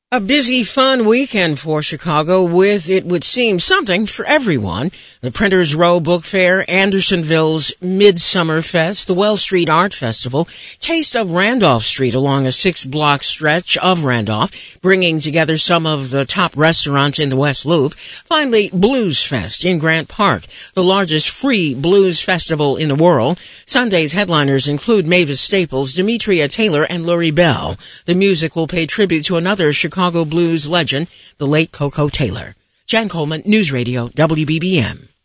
A busy, fun weekend for Chicago with, it would seem, something for everyone. The Printers Row Book Fair, Andersonville's Midsummer Fest, the Wells Street Art Festival, Taste of Randolph Street along a 6-block stretch of Randolph, bringing together some of the top restaurants in the West Loop. Finally, Blues Fest in Grant Park, the largest free blues festival in the world. Sunday's headliners include Mavis Staples, Demetria Taylor, and Lori Bell. The music will pay tribute to another Chicago blues legend, the late Coco Taylor. Jan Coleman, News Radio, WBBM.